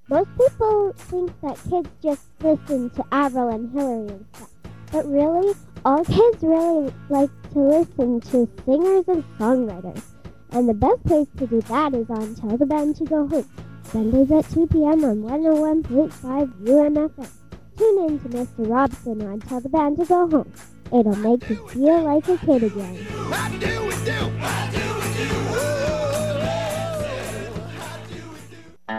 Most people think that kids just listen to Avril and Hillary and stuff. But really, all kids really like to listen to singers and songwriters. And the best place to do that is on Tell the Band to Go Home, Sundays at 2 p.m. on 101.5 UMFM. Tune in to Mr. Robson on Tell the Band to Go Home. It'll make you feel like a kid again. How do we do? How do we do? How do we do?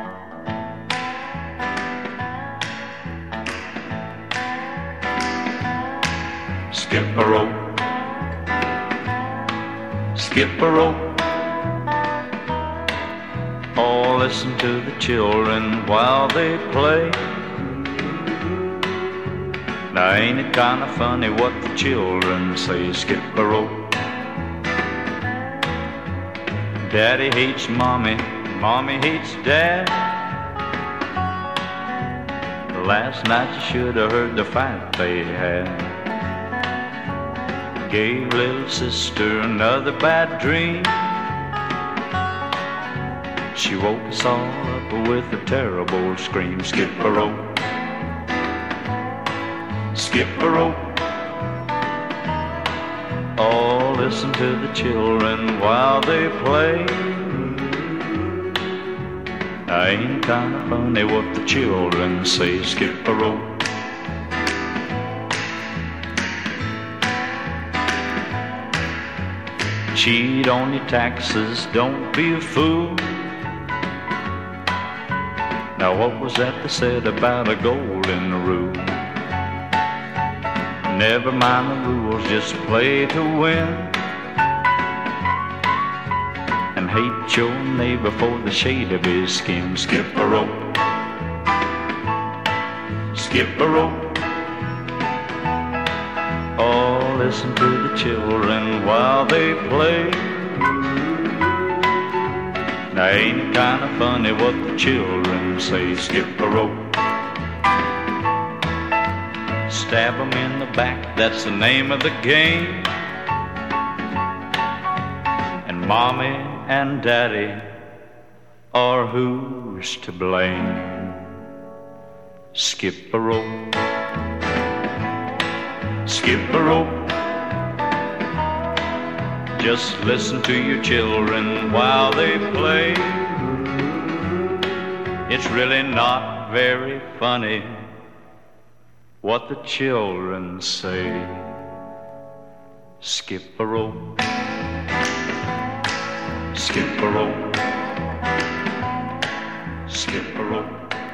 Skip a rope, skip a rope. Oh, listen to the children while they play. Now ain't it kind of funny what the children say? Skip a rope. Daddy hates mommy, mommy hates dad. Last night you should have heard the fight they had. Gave little sister another bad dream. She woke us all up with a terrible scream. Skip a rope, skip a rope. Oh, listen to the children while they play. Ain't kinda funny what the children say? Skip a rope. Cheat on your taxes, don't be a fool. Now what was that they said about a golden rule? Never mind the rules, just play to win. And hate your neighbor for the shade of his skin. Skip a rope, skip a rope. Oh, listen to the children while they play. Now ain't it kind of funny what the children say? Skip a rope. Stab 'em in the back, that's the name of the game. And mommy and daddy are who's to blame? Skip a rope, skip a rope. Just listen to your children while they play. It's really not very funny what the children say. Skip a rope, skip a rope, skip a rope.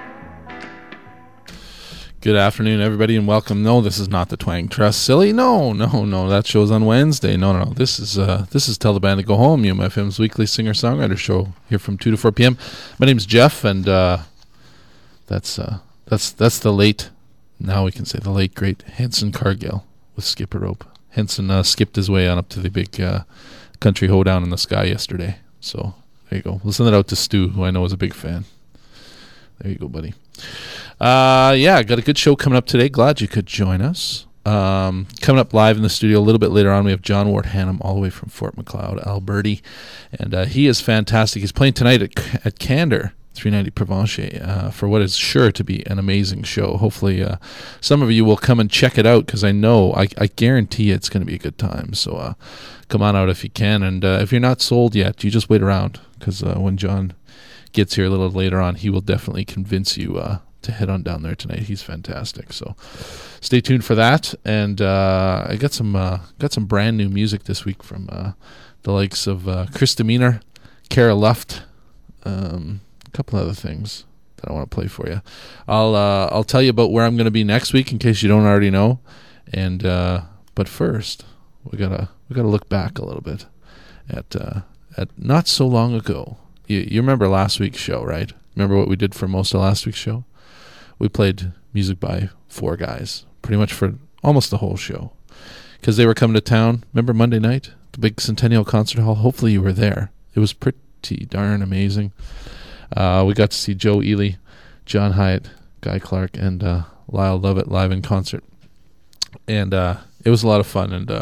Good afternoon, everybody, and welcome. No, this is not the Twang Trust, silly. No, that show's on Wednesday. No. This is Tell the Band to Go Home, UMFM's weekly singer-songwriter show here from 2 to 4 p.m. My name's Jeff, and that's the late. Now we can say the late great Henson Cargill with Skip a Rope. Henson skipped his way on up to the big country hoedown in the sky yesterday. So there you go. We'll send it out to Stu, who I know is a big fan. There you go, buddy. Got a good show coming up today. Glad you could join us. Coming up live in the studio a little bit later on, we have John Ward Hannum all the way from Fort McLeod, Alberta. And he is fantastic. He's playing tonight at Candor, 390 Provencher, for what is sure to be an amazing show. Hopefully some of you will come and check it out, because I guarantee it's going to be a good time. So come on out if you can. And if you're not sold yet, you just wait around, because when John gets here a little later on, he will definitely convince you to head on down there tonight. He's fantastic. So stay tuned for that. And I got some brand new music this week from the likes of Chris Demeanor, Cara Luft, a couple other things that I want to play for you. I'll tell you about where I'm going to be next week in case you don't already know. And but first, we gotta look back a little bit at not so long ago. You remember last week's show, right? Remember what we did for most of last week's show? We played music by four guys, pretty much for almost the whole show, because they were coming to town. Remember Monday night, the big Centennial Concert Hall? Hopefully you were there. It was pretty darn amazing. We got to see Joe Ely, John Hyatt, Guy Clark, and Lyle Lovett live in concert. And it was a lot of fun. And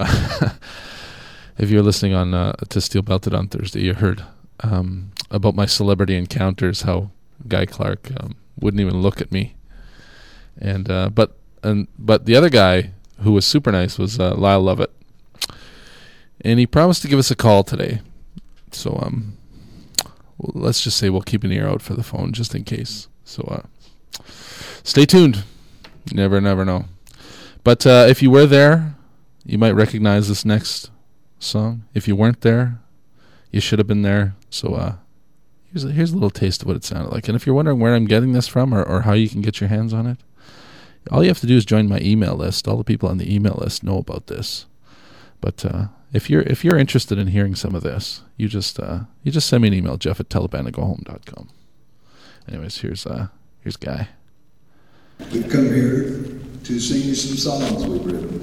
if you're listening on to Steel Belted on Thursday, you heard about my celebrity encounters, how Guy Clark wouldn't even look at me. And but the other guy who was super nice was Lyle Lovett, and he promised to give us a call today. So let's just say we'll keep an ear out for the phone just in case. So stay tuned. Never know. But if you were there, you might recognize this next song. If you weren't there, you should have been there. So here's a little taste of what it sounded like. And if you're wondering where I'm getting this from or how you can get your hands on it, all you have to do is join my email list. All the people on the email list know about this. But if you're interested in hearing some of this, you just send me an email, jeff@telebandagohome.com. Anyways, here's Guy. We've come here to sing you some songs we've written.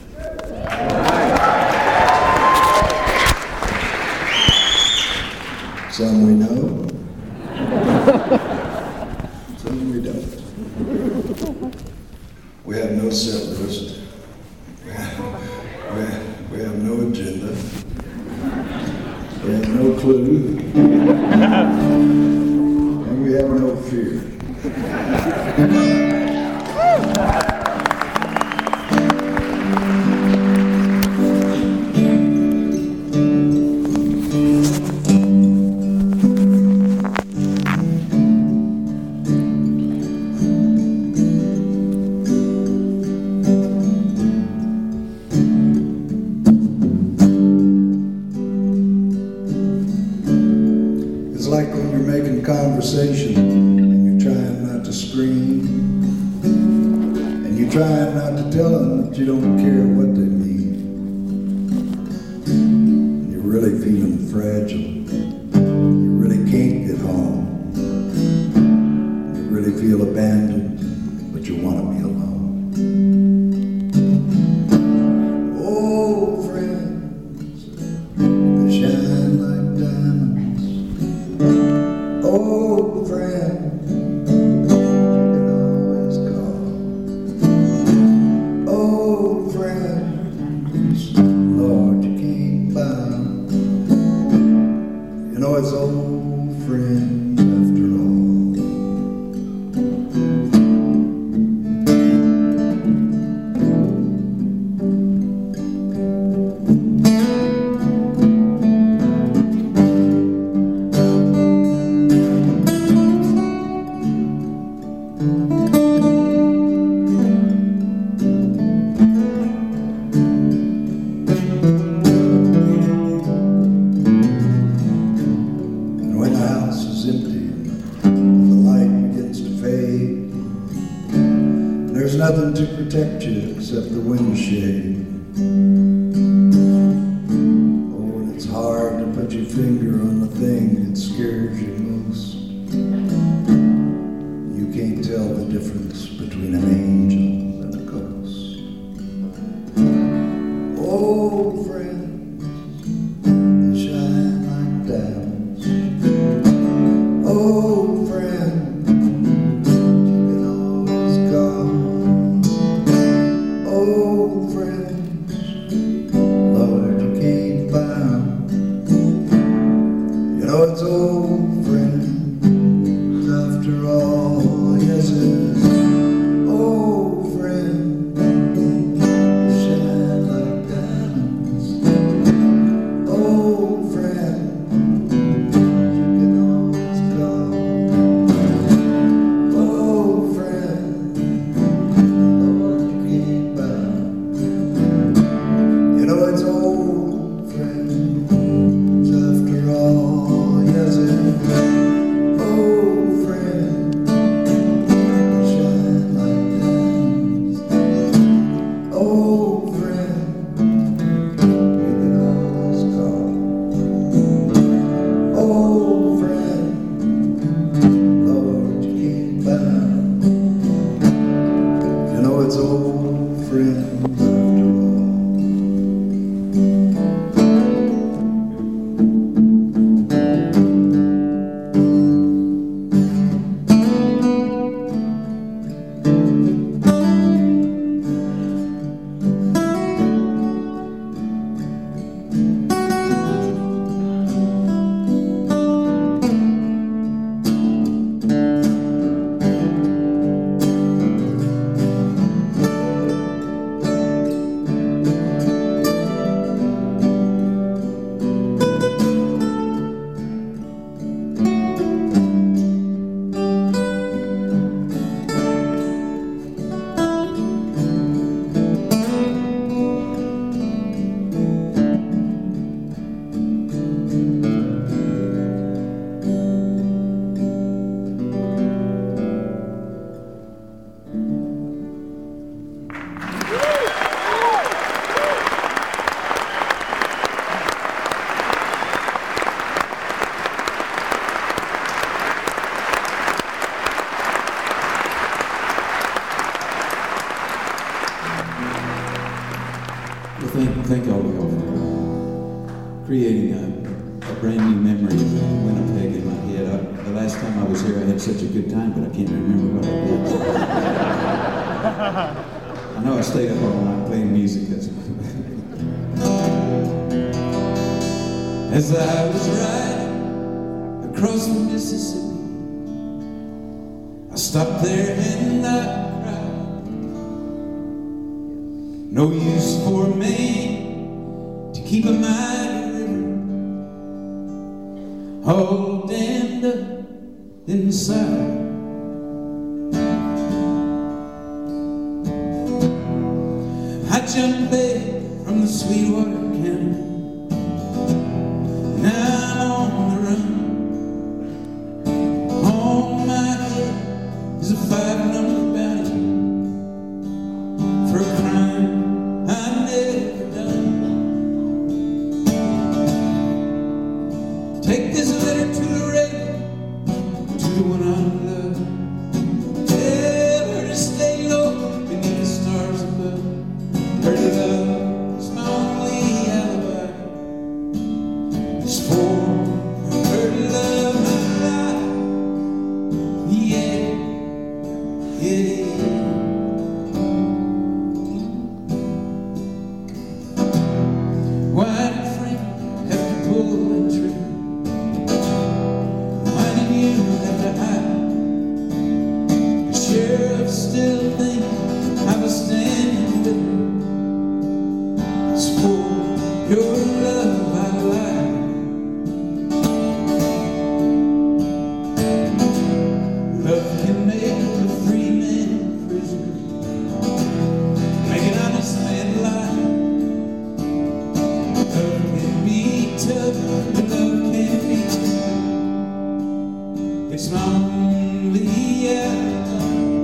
Some we know, some we don't. We have no set list. We have no agenda. We have no clue. And we have no fear. It's like when you're making conversation and you're trying not to scream, and you're trying not to tell them that you don't care what they mean. You're really feeling fragile. You really can't get home. You really feel abandoned, but you want to be alone. Oh, friends, they shine like diamonds. Oh, friend, you can always call. Oh, friends, Lord, you can't buy 'em. You know it's old friends after all. And when the house is empty and the light begins to fade, there's nothing to protect you except the windshield. Oh, and it's hard to put your finger on the thing that scares you most. You can't tell the difference between an angel and a ghost. Oh, friends, they shine like diamonds. Oh, friend, you can always call. Oh, friend, thank all of y'all for creating a brand new memory of Winnipeg in my head. The last time I was here, I had such a good time, but I can't remember what I did. I know I stayed up all night playing music. As I was riding across the Mississippi, I stopped there and I cried. No use for a man to keep a mighty river all dammed up inside. I jumped back from the Sweetwater County. Now I'm on the run. On my head is a 5-number bounty for a crime I never done. Take this letter to Loretta, to the one I love. Tell her to stay low beneath the stars above. Her love is my only alibi. It's for her love my life. Yeah, yeah. Why did Frank have to pull that trigger? Why did you have to hide? The sheriff still thinks I was standing with her. It's for your love I lied. Love can make a free man prisoner, make an honest man lie. Love can be tough, but love can be tender. It's my only alibi.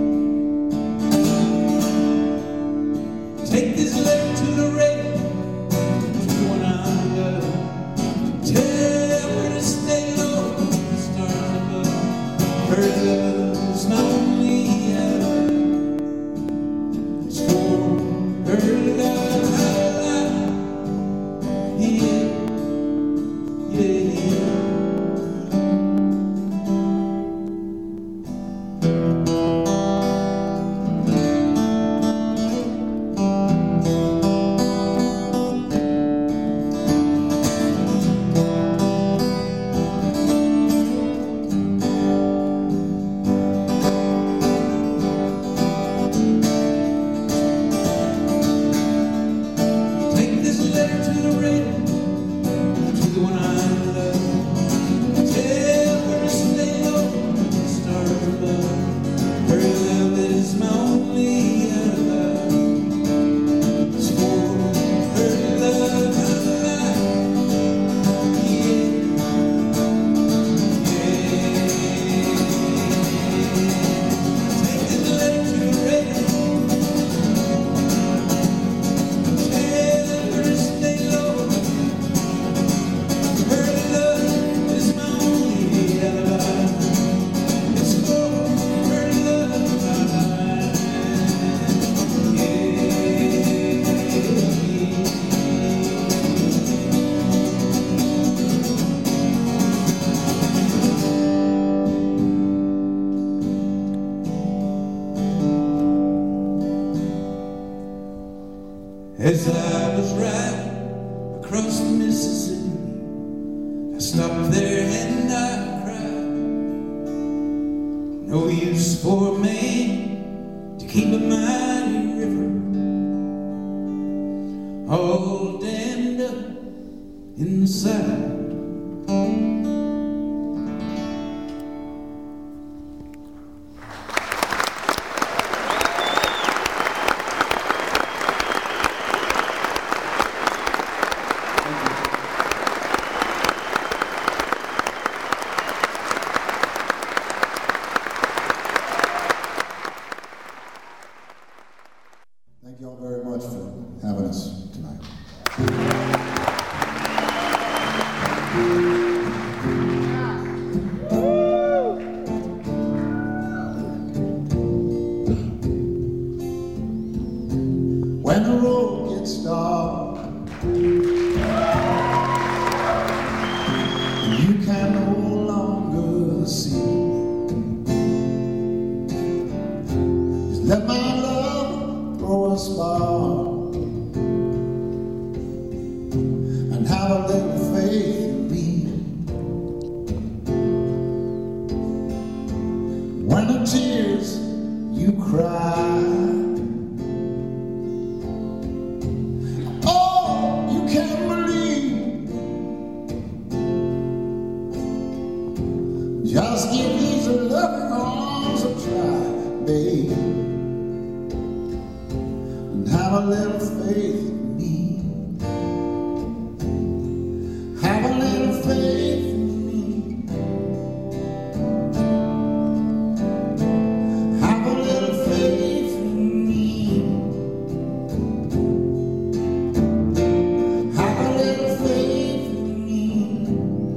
Take this letter to Loretta, to the one I love. Tell her to stay low, the stars above. Her love is my only alibi. It's for her love I lied. Yeah, yeah, yeah. Take this letter to Loretta, to the one I love. Tell her to stay low, the stars above. Her love is my only alibi. It's for her love I lied. Yeah, yeah. Take this letter to Loretta. Tell her to stay low. Her love is my only alibi. It's for her love I lied. As I was riding across the Mississippi, I stopped there and I cried. No use for a man to keep a mighty river all dammed up inside. Thank you all very much for having us tonight. When the road gets dark Let my love throw a spark and have a little faith in me. When the tears you cry, oh, you can't believe. Just give these loving arms a try, babe, and have a little faith in me. Have a little faith in me. Have a little faith in me. Have a little faith in me.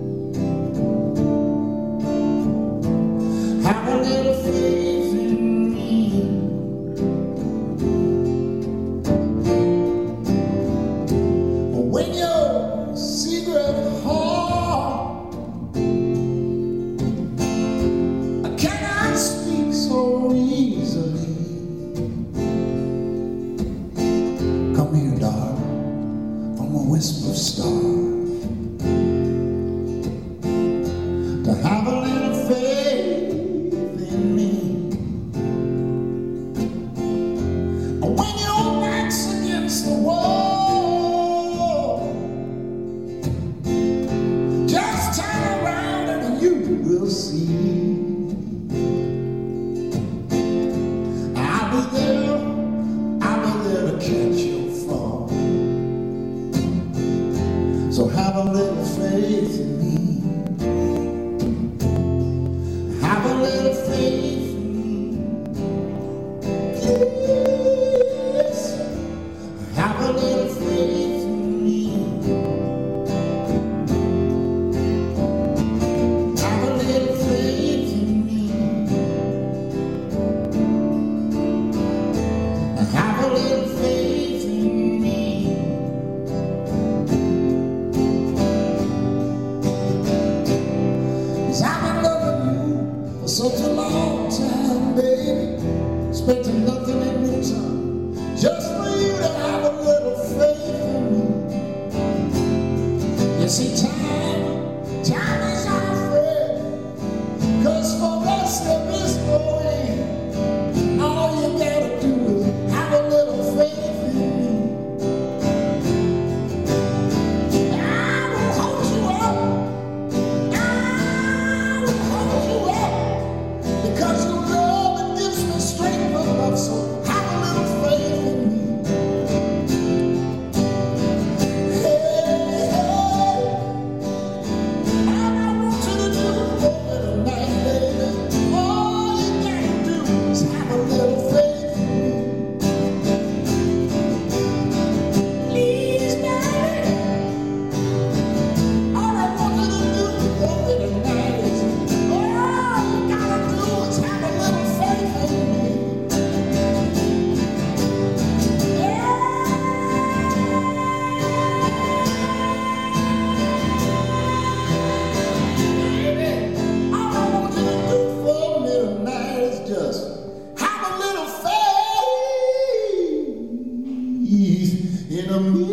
Have a little faith in me. When your secret heart cannot speak so easily, come here, darling, I'm a whisper star, to have a little faith in me. When your back's against the wall, just turn around and you will see. I'll be there to catch your fall. So have a little faith in me. Have a little faith in me. Please. Have a little faith in me. Have a little faith in me. Have a little faith in me. 'Cause I've been loving you for such a long time, baby, expecting nothing in return, just for you to have a little faith in me. You see, time is our friend, 'cause for us there is no end. All you gotta do is have a little faith in me. I will hold you up. I will hold you up, because your love, it gives me strength of love. So have a little faith in me. Hey, hey. And I want you to do it for me tonight, baby. All you gotta do is have a little faith in me. Please, baby. All I want you to do for me tonight is, all you gotta do is have a little faith in me. Yeah. Baby, all I want you to do for me tonight is just have a little faith in me.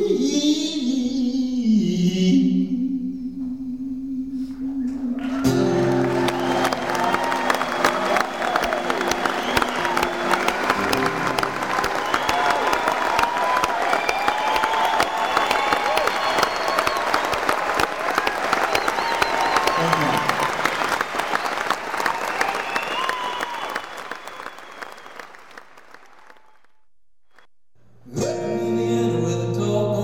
Up in Indiana where the tall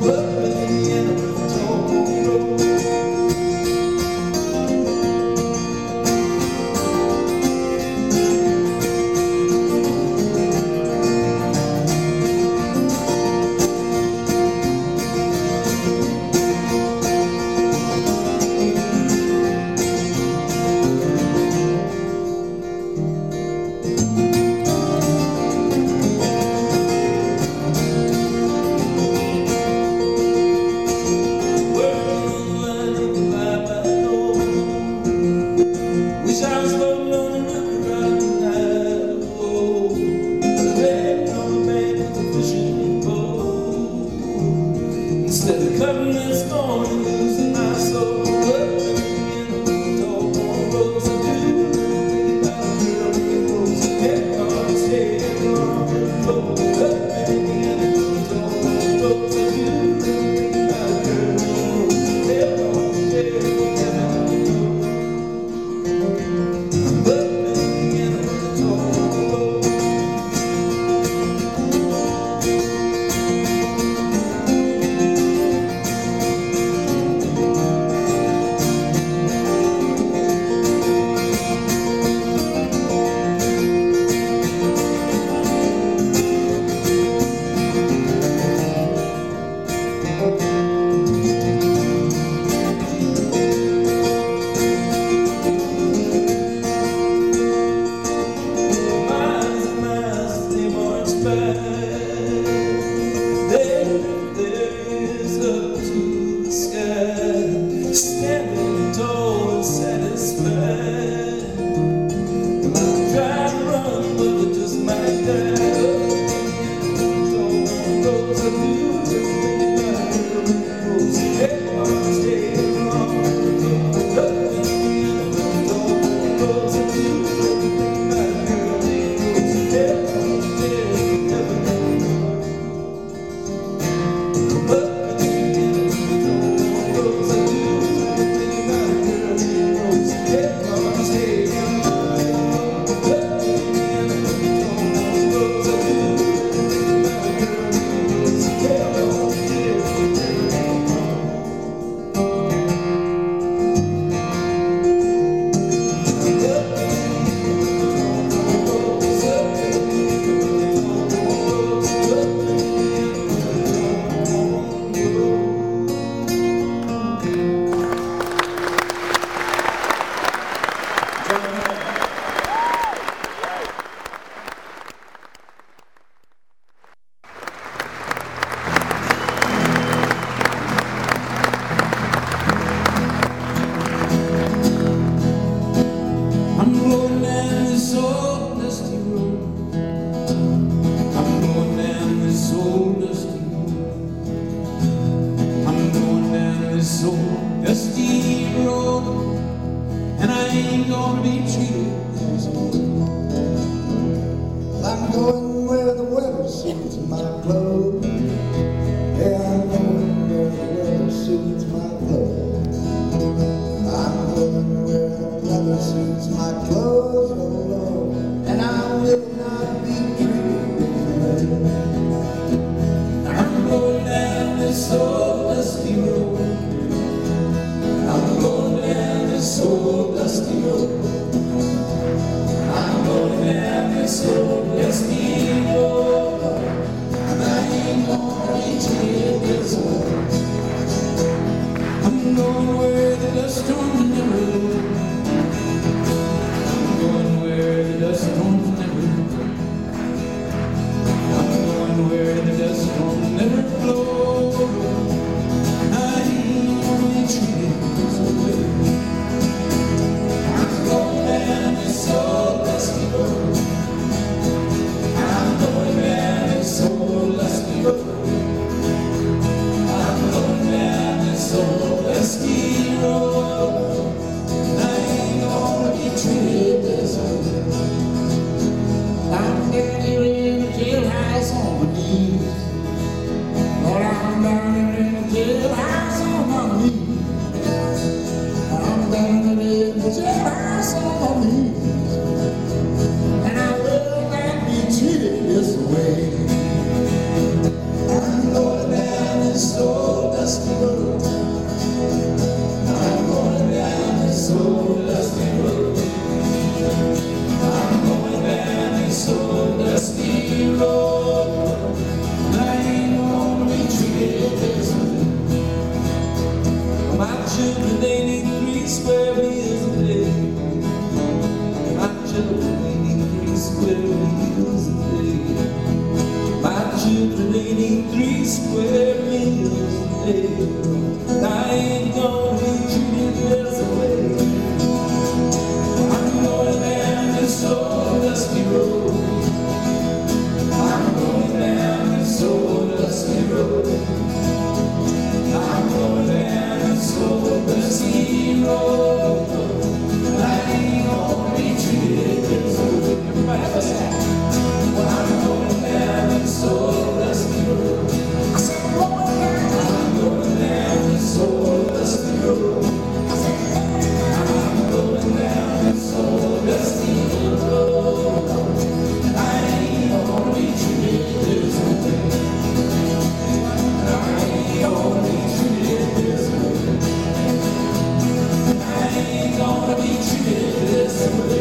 I'm dusty road. I'm going down this old dusty road. I'm going down this old dusty road. I ain't gonna be treated this way. My children, they need 3 square meals a day. My children, they need 3 square meals a day. My children, they need 3 square meals a day. I ain't gonna be treated this way. I'm going down this old dusty road. I'm going down this old dusty road. I'm going down this old dusty road. I ain't gonna be treated this way. Everybody have a sack. Well, I'm going down this old dusty road. I said, I'm going down this old dusty road. I said, I'm going down this old dusty road. I ain't gonna be treated this way. I ain't gonna be treated this way. I ain't gonna be treated this way.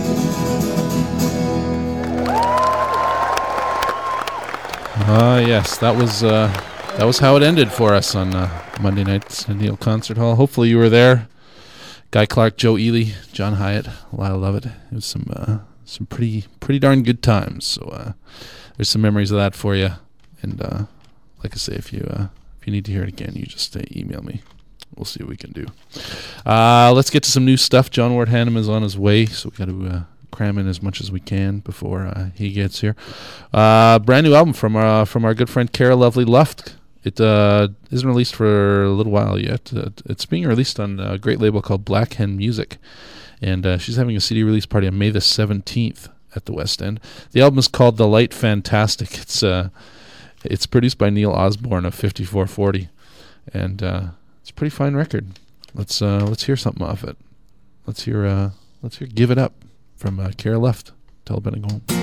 Yes, that was how it ended for us on Monday night's Neil Concert Hall. Hopefully you were there. Guy Clark, Joe Ely, John Hyatt, Lyle Lovett. It was some pretty darn good times. So there's some memories of that for you. And like I say, if you need to hear it again, you just email me. We'll see what we can do. Let's get to some new stuff. John Ward Hannum is on his way, so we got to cram in as much as we can before he gets here. Brand new album from our good friend Cara Lovely Luft. It isn't released for a little while yet. It's being released on a great label called Black Hen Music, and she's having a CD release party on May the 17th at the West End. The album is called The Light Fantastic. It's produced by Neil Osborne of 5440, and it's a pretty fine record. Let's hear something off it. Let's hear Give It Up from Cara Luft. Tell Ben to go home.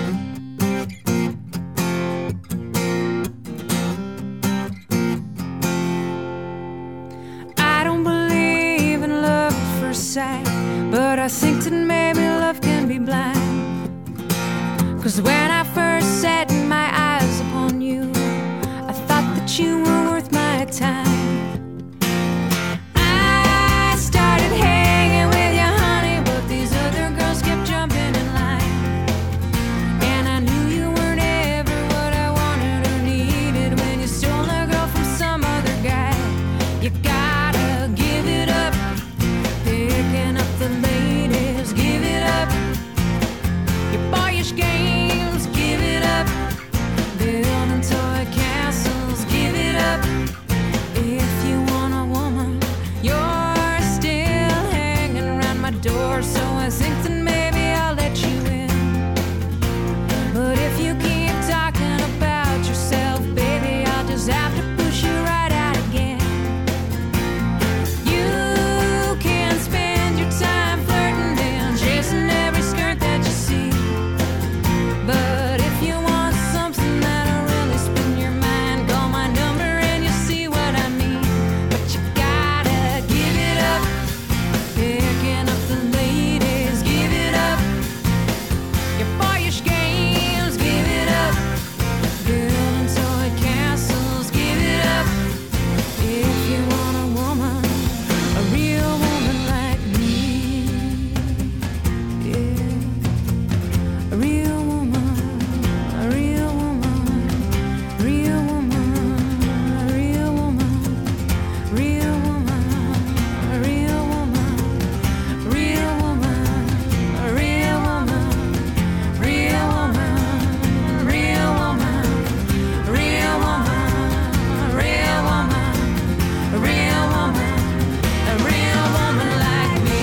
I don't believe in love at first sight, but I think that maybe love can be blind. 'Cause when I first set my eyes upon you, I thought that you were worth my time. I started hanging with you, honey, but these other girls kept jumping in line. And I knew you weren't ever what I wanted or needed when you stole a girl from some other guy. You gotta give it up, picking up the ladies, give it up. Your boyish games, give it up. Building toy castles, give it up. If you want a woman, you're still hanging around my door, so I think that maybe I'll let you in. But if you keep talking about yourself, baby, I'll just have to push you right out again. You can spend your time flirting and chasing every skirt that you see. But if you want something that'll really spin your mind, call my number and you'll see what I mean. But you gotta give it up, picking up the ladies, give it up. Your boyish games, give it up. Building toy castles, give it up. If you want a woman, a real woman like me, yeah. A real woman, a real woman, real woman, a real woman, real woman, a real woman, real woman, a real woman, real woman, real woman, real woman, real woman, a real woman, a real woman like me.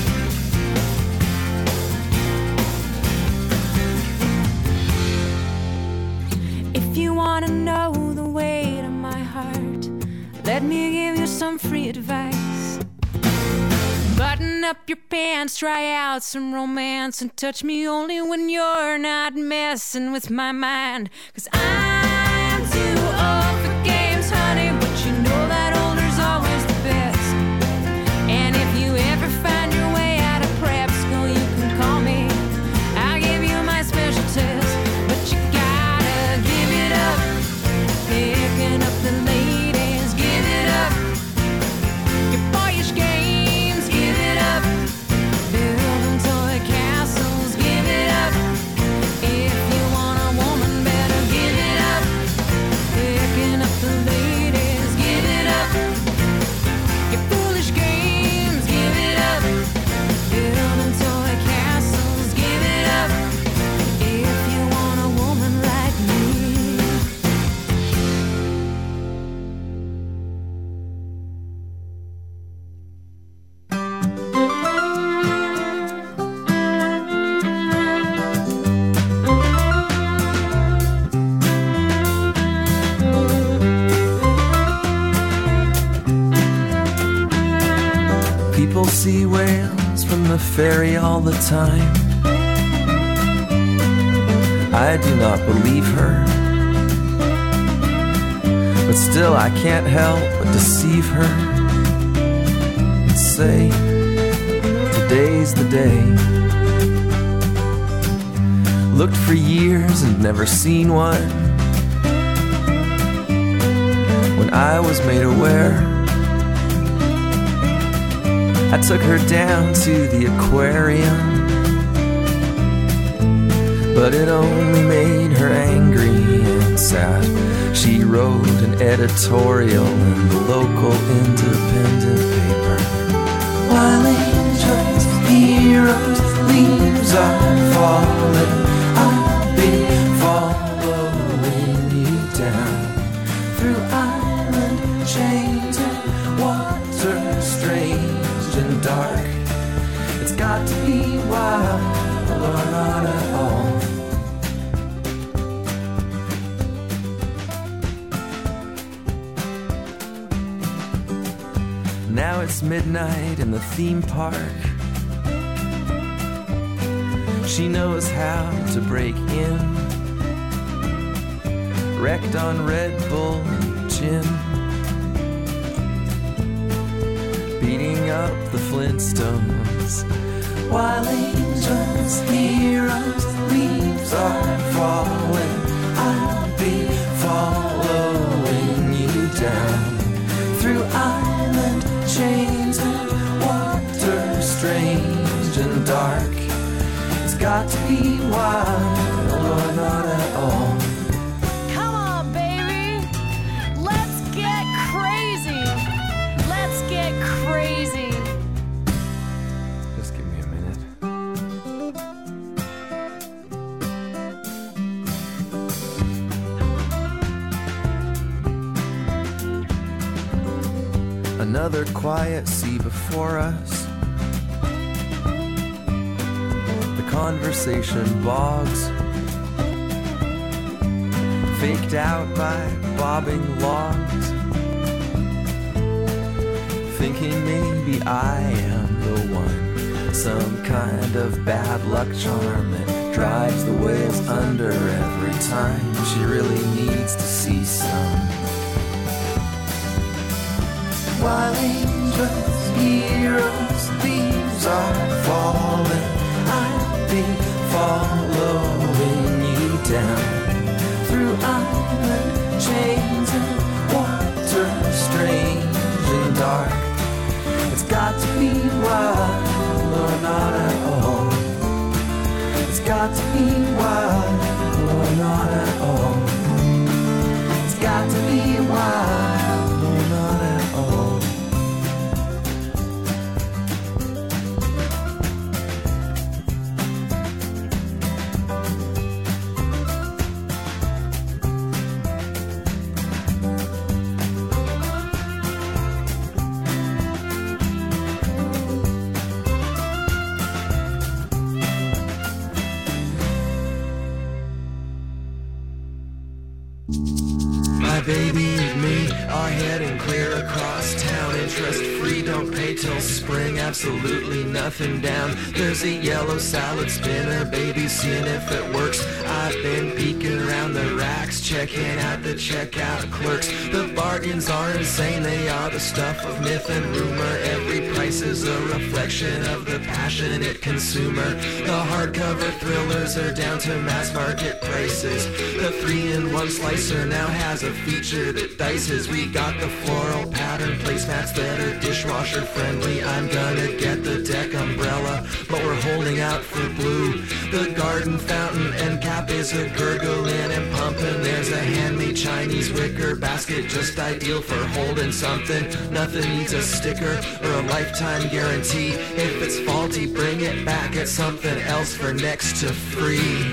If you want to know the weight of my heart, let me give you some free advice. Button up your pants, try out some romance, and touch me only when you're not messing with my mind. 'Cause I'm too old for games, honey, but you know that People see whales from the ferry all the time. I do not believe her, but still I can't help but deceive her and say, today's the day. Looked for years and never seen one. When I was made aware, I took her down to the aquarium, but it only made her angry and sad. She wrote an editorial in the local independent paper. While angels, heroes, leaves are falling, I'll be following you down through island chains and water strange and dark. It's got to be wild or not at all. Now it's midnight in the theme park. She knows how to break in, wrecked on Red Bull and gin, beating up the Flintstones. While angels, heroes, leaves are falling, I'll be following you down through island chains and water strange and dark. It's got to be wild or not at all. Come on, baby. Let's get crazy. Let's get crazy. Just give me a minute. Another quiet sea before us. The conversation bogs, faked out by bobbing logs, thinking maybe I am the one, some kind of bad luck charm that drives the whales under every time she really needs to see some. While angels, heroes, leaves are falling, I'll be following you down through island chains and water strange and dark. It's got to be wild or not at all. It's got to be wild or not at all. It's got to be wild or not at all. My baby and me are heading clear across town. Interest free, don't pay till spring, absolutely nothing down. There's a yellow salad spinner, baby, seeing if it works. I've been peeking around the racks, checking out the checkout clerks. The bargains are insane, they are the stuff of myth and rumor. Every price is a reflection of the passionate consumer. The hardcover thrillers are down to mass market prices. The 3-in-1 slicer now has a feature that dices. We got the floral pattern placemats that are dishwasher friendly. I'm gonna get the deck umbrella, but we're holding out for blue. The garden fountain end cap is a gurgling and pumping. There's a handmade Chinese wicker basket, just ideal for holding something. Nothing needs a sticker or a lifetime guarantee. If it's faulty, bring it back, get something else for next to free.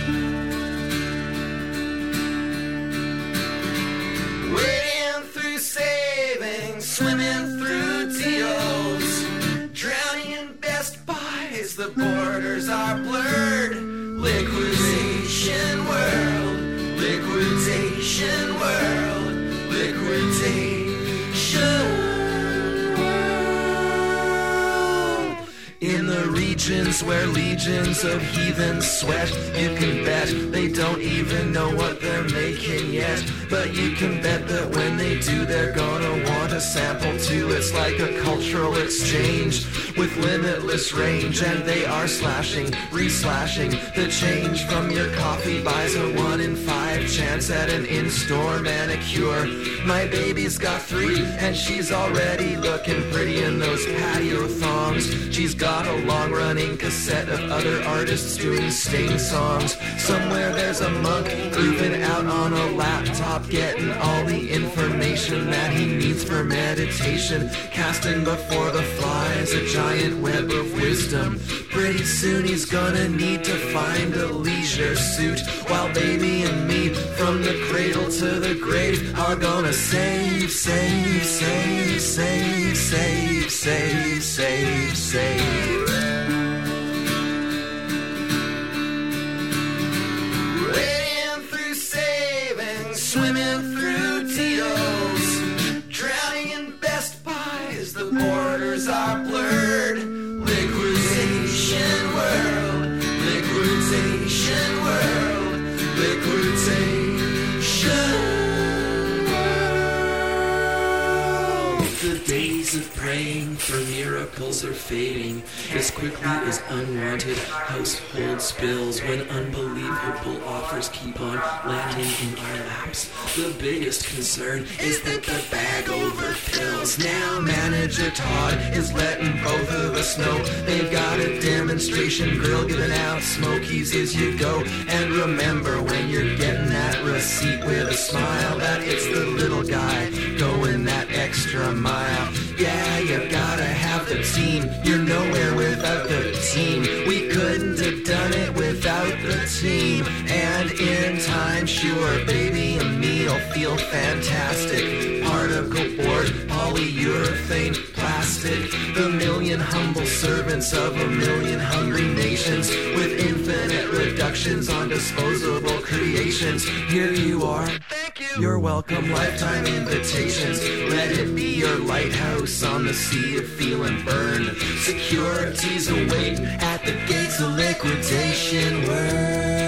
Wading through savings, swimming through deals, drowning in Best Buys, the borders are blurred. Liquidation world, liquidation world, liquidation world. regions where legions of heathens sweat. You can bet they don't even know what they're making yet. But you can bet that when they do, they're gonna want a sample too. It's like a cultural exchange with limitless range. And they are slashing, re-slashing the change from your coffee buys a 1 in 5 chance at an in-store manicure. My baby's got 3 and she's already looking pretty in those patio thongs. She's got a long-running cassette of other artists doing Sting songs. Somewhere there's a monk grooving out on a laptop, getting all the information that he needs for meditation, casting before the flies a giant web of wisdom. Pretty soon he's gonna need to find a leisure suit, while baby and me from the cradle to the grave are gonna save, save, save, save, save, save, save, save. Wading through savings, swimming through Tito's, drowning in Best Buys, the borders are blurred. Liquidation world, liquidation world, liquidation world. The days of praying for miracles are fading as quickly as unwanted household spills, when unbelievable offers keep on landing in our laps. The biggest concern is that the bag overfills. Now manager Todd is letting both of us know they've got a demonstration grill giving out smokies as you go. And remember, when you're getting that receipt with a smile, that it's the little guy going that extra mile. Yeah, you gotta have the team. You're nowhere without the team. We couldn't have done it without the team. And in time, sure, baby and me'll feel fantastic. Particle board, polyurethane, plastic. The million humble servants of a million hungry nations, with infinite reductions on disposable creations. Here you are. Thank you. You're welcome. Lifetime invitations. Let it be your lighthouse on the sea of feeling burned. Securities await at the gates of liquidation world.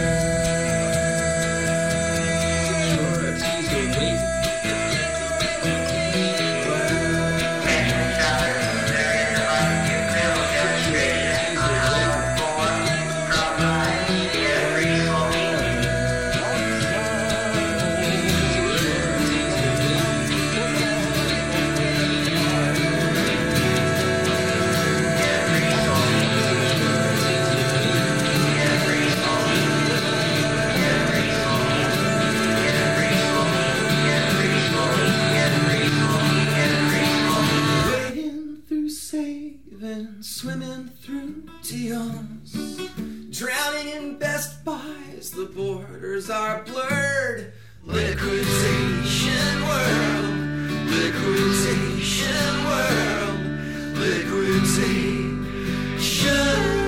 Swimming through deals, drowning in Best Buys, the borders are blurred. Liquidation world, liquidation world, liquidation world.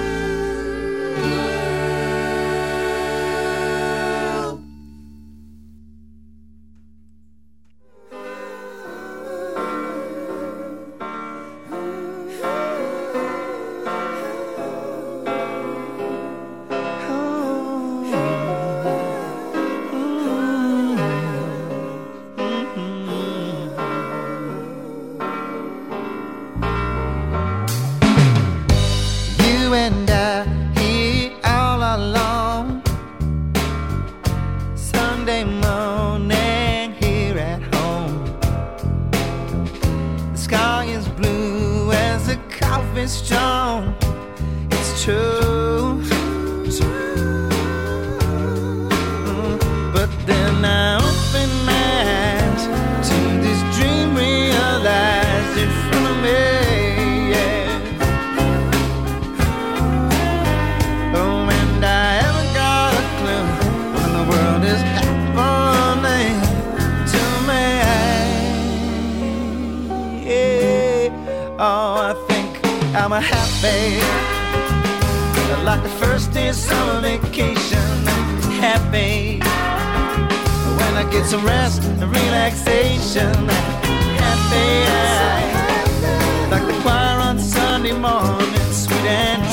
I'm a happy, like the first day of summer vacation. Happy when I get some rest and relaxation. Happy, like the choir on Sunday morning, sweet and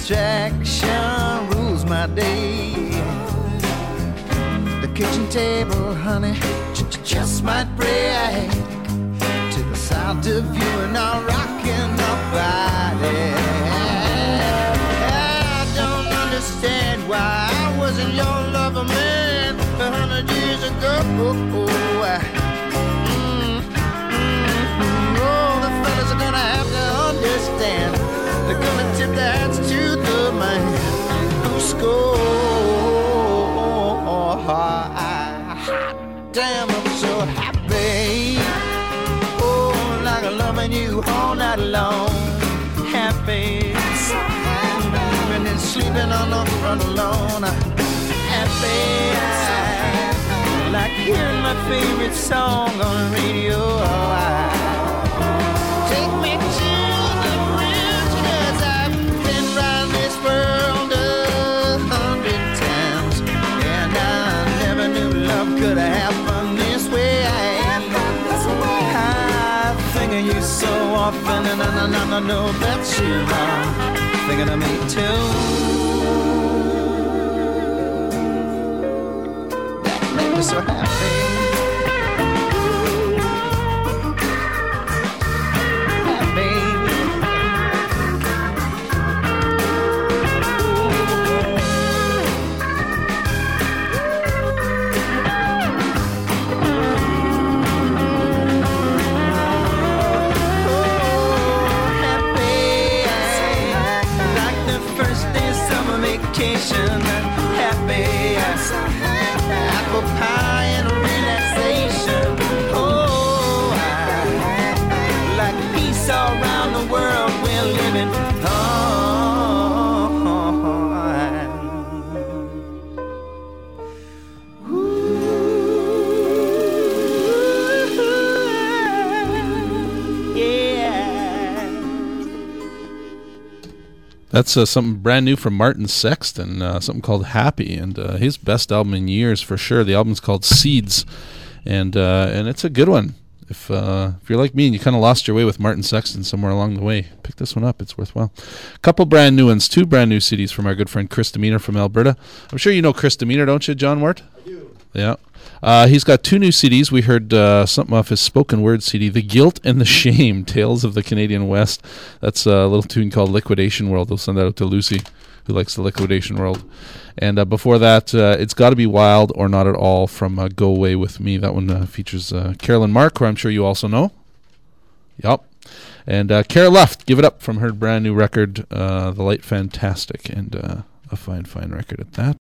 distraction rules my day. The kitchen table, honey, just might break to the sound of you and our rocking our body. I don't understand why I wasn't your lover, man, 100 years ago. Oh, the fellas are gonna have to understand. They're gonna tip their hats to the man who scored. Damn, I'm so happy. Oh, like I'm loving you all night long. Happy, so happy. And then sleeping on the front alone. Happy, like hearing my favorite song on the radio. Take me to the bridge, 'cause I've been round this world 100 times, and I never knew love could happen this way. I think of you so often, and I know that you're wrong. Thinking of me too. That makes me so happy. Happy, apple pie and relaxation. Oh, like peace all around the world we're living. That's something brand new from Martin Sexton, something called Happy, and his best album in years for sure. The album's called Seeds, and it's a good one. If you're like me and you kind of lost your way with Martin Sexton somewhere along the way, pick this one up. It's worthwhile. A couple brand new ones, 2 brand new CDs from our good friend Chris Demeanor from Alberta. I'm sure you know Chris Demeanor, don't you, John Wart? I do. Yeah. He's got 2 new CDs. We heard something off his spoken word CD, The Guilt and the Shame, Tales of the Canadian West. That's a little tune called Liquidation World. We'll send that out to Lucy, who likes the Liquidation World. And before that, It's Gotta Be Wild or Not at All from Go Away With Me. That one features Carolyn Mark, who I'm sure you also know. Yup. And Cara Luft, Give It Up from her brand new record, The Light Fantastic. And a fine, fine record at that.